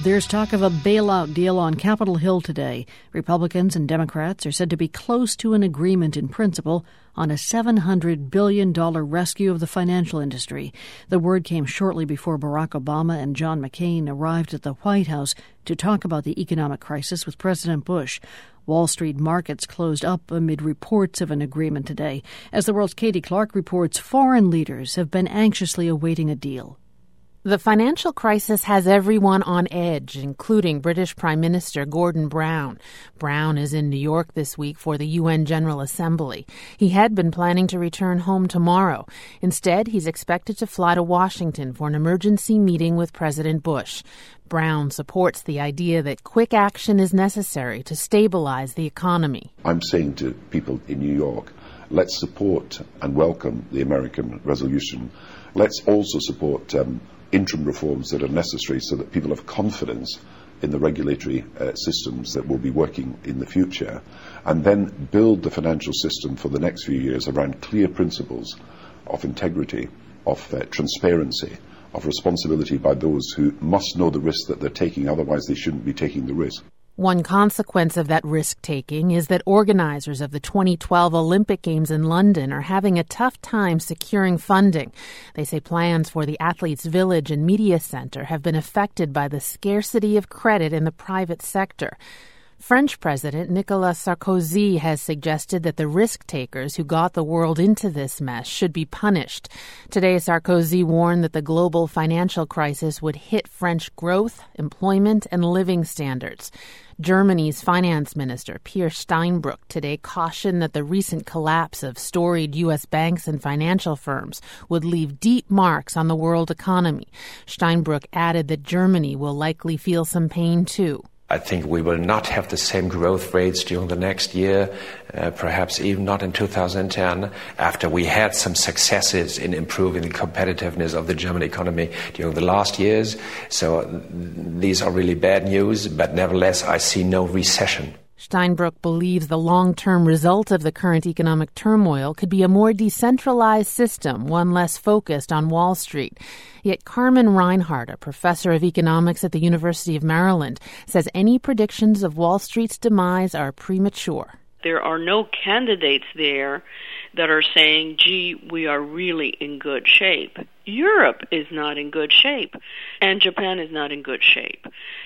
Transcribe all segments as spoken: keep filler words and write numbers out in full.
There's talk of a bailout deal on Capitol Hill today. Republicans and Democrats are said to be close to an agreement in principle on a seven hundred billion dollars rescue of the financial industry. The word came shortly before Barack Obama and John McCain arrived at the White House to talk about the economic crisis with President Bush. Wall Street markets closed up amid reports of an agreement today. As the world's Katie Clark reports, foreign leaders have been anxiously awaiting a deal. The financial crisis has everyone on edge, including British Prime Minister Gordon Brown. Brown is in New York this week for the U N General Assembly. He had been planning to return home tomorrow. Instead, he's expected to fly to Washington for an emergency meeting with President Bush. Brown supports the idea that quick action is necessary to stabilize the economy. I'm saying to people in New York, let's support and welcome the American resolution. Let's also support um, interim reforms that are necessary so that people have confidence in the regulatory uh, systems that will be working in the future, and then build the financial system for the next few years around clear principles of integrity, of uh, transparency, of responsibility by those who must know the risk that they're taking, otherwise they shouldn't be taking the risk. One consequence of that risk-taking is that organizers of the twenty twelve Olympic Games in London are having a tough time securing funding. They say plans for the Athletes' Village and Media Center have been affected by the scarcity of credit in the private sector. French President Nicolas Sarkozy has suggested that the risk-takers who got the world into this mess should be punished. Today, Sarkozy warned that the global financial crisis would hit French growth, employment, and living standards. Germany's finance minister, Peer Steinbrück, today cautioned that the recent collapse of storied U S banks and financial firms would leave deep marks on the world economy. Steinbrück added that Germany will likely feel some pain too. I think we will not have the same growth rates during the next year, uh, perhaps even not in two thousand ten, after we had some successes in improving the competitiveness of the German economy during the last years. So uh, these are really bad news, but nevertheless, I see no recession. Steinbrück believes the long-term result of the current economic turmoil could be a more decentralized system, one less focused on Wall Street. Yet Carmen Reinhart, a professor of economics at the University of Maryland, says any predictions of Wall Street's demise are premature. There are no candidates there that are saying, gee, we are really in good shape. Europe is not in good shape, and Japan is not in good shape.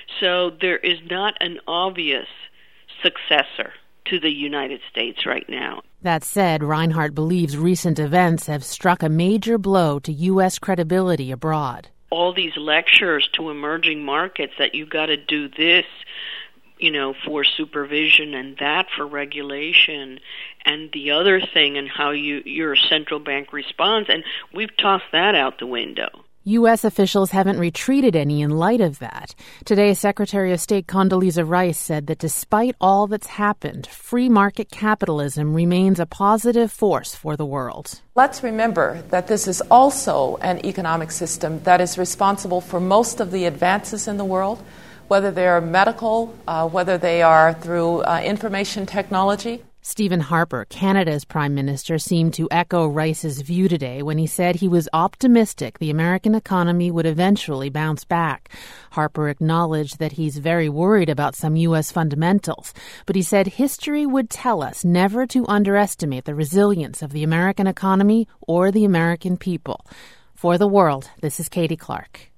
So there is not an obvious successor to the United States right now. That said, Reinhart believes recent events have struck a major blow to U S credibility abroad. All these lectures to emerging markets that you've got to do this, you know, for supervision and that for regulation and the other thing and how you your central bank responds, and we've tossed that out the window. U S officials haven't retreated any in light of that. Today, Secretary of State Condoleezza Rice said that despite all that's happened, free market capitalism remains a positive force for the world. Let's remember that this is also an economic system that is responsible for most of the advances in the world, whether they are medical, uh, whether they are through uh, information technology. Stephen Harper, Canada's Prime Minister, seemed to echo Rice's view today when he said he was optimistic the American economy would eventually bounce back. Harper acknowledged that he's very worried about some U S fundamentals, but he said history would tell us never to underestimate the resilience of the American economy or the American people. For The World, this is Katie Clark.